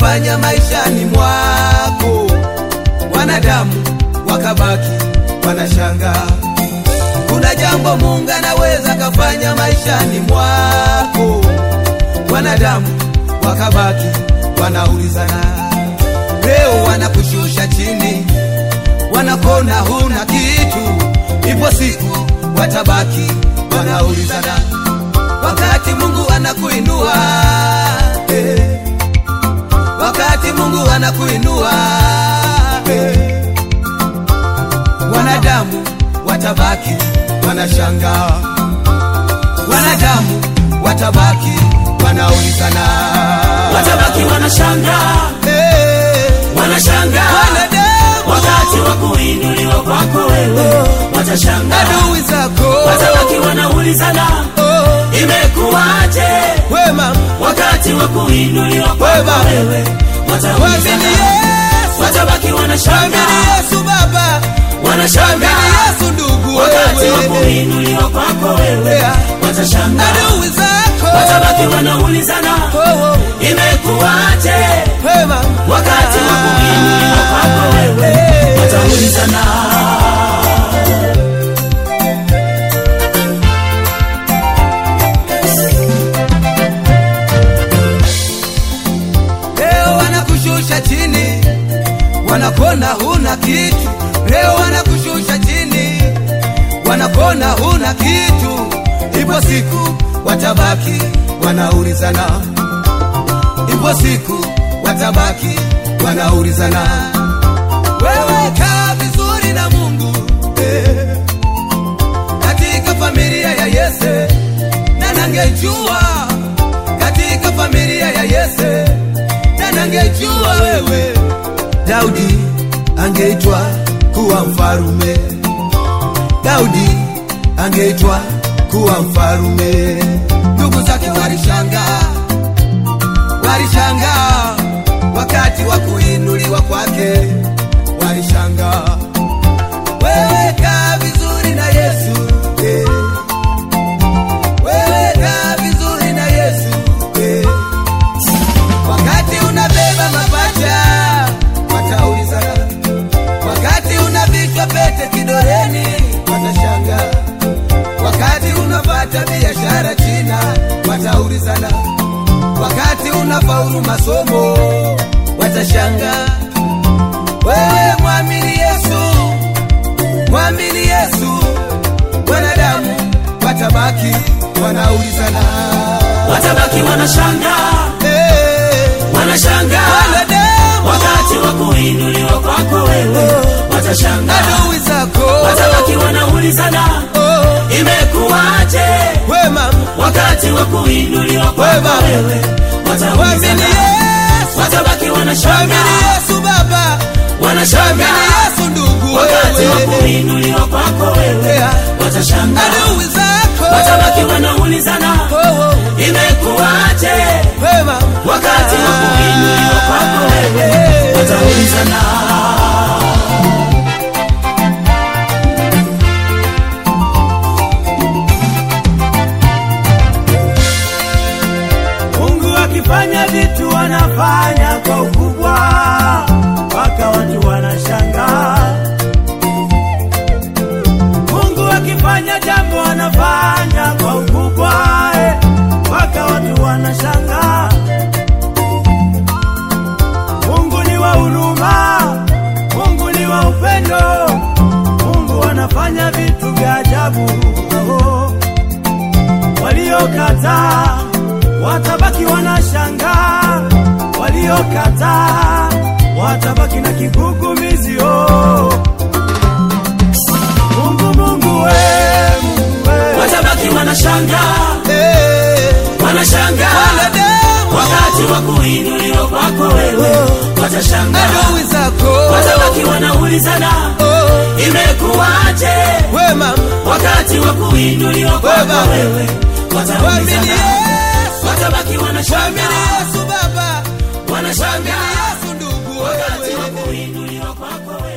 kafanya maishani mwako, wanadamu wakabaki wanashangaa. Kuna jambo Mungu anaweza kafanya maishani mwako, wanadamu wakabaki wanaulizana. Leo wanakushusha chini, wanakona huna kitu, ipo siku watabaki wanaulizana. Wakati Mungu anakuinua, wakati Mungu anakuinua, wanadamu watabaki wanashangaa, wanadamu watabaki wanaulizana, watabaki wanashangaa, wanashangaa wakati wa kuinuliwa kwako wewe, watashangaa adui zako, watabaki wanaulizana, imekuwaje wema wakati wa kuinuliwa kwako wewe, wataulizana, watabaki wanashangaa, Yesu Baba wanashangaa, Yesu ndugu, wakati wa kuinuliwa kwako wewe, watashangaa adui zako, watabaki wanaulizana, imekuwaje wakati wa kuinuliwa kwako wewe, wataulizana. Leo wanakushusha chini, wanakona huna kitu. Leo wanakushusha chini, wanakona huna kitu, ipo siku watabaki wanaulizana, ipo siku watabaki wanaulizana. Wewe kaa vizuri na Mungu, katika familia ya Yese, na nangejua katika familia ya Yese, na nangejua wewe Daudi angeitwa kuwa mfarume, Daudi angeitwa kuwa mfarume. Ndugu zake walishangaa, walishangaa wakati wa kuinuliwa kwake, walishangaa. Wewe kaa vizuri na Yesu, wewe kaa vizuri na Yesu, wakati unabeba mapacha wataulizana, wakati unavishwa pete kidoleni watashangaa, wakati unapata biashara China wataulizana, wakati unafaulu masomo watashangaa. Wewe mwamini Yesu, mwamini Yesu, wanadamu watabaki wanaulizana, watabaki wanashangaa, wanashangaa wakati wa kuinuliwa kwako wewe, watashangaa adui zako, watabaki wanaulizana, imekuwaje wema wakati wa kuinuliwa kwako wewe, wataulizana, watabaki wanashangaa, Yesu Baba wanashangaa, Yesu ndugu, wakati wa kuinuliwa kwako wewe, watashangaa adui zako, watabaki wanaulizana, imekuwaje wakati wa kuinuliwa kwako wewe, wataulizana. Mungu akifanya vitu wanafanya kwa ukubwa, mpaka watu wanashangaa. Mungu akifanya jambo wanafanya kwa ukubwa, mpaka watu wanashangaa. Mungu ni wa huruma, Mungu ni wa upendo, Mungu anafanya vitu vya ajabu. Waliokataa watabaki wanashangaa, waliokataa watabaki na kigugumizi. Mungu we, watabaki wanashangaa, wanashangaa wakati wa kuinuliwa kwako wewe, watashangaa adui zako, watabaki wanaulizana, imekuwaje wakati wa kuinuliwa kwako wewe, wataulizana, watabaki wanashangaa, Yesu Baba wanashangaa wakati wa kuinuliwa kwako wewe.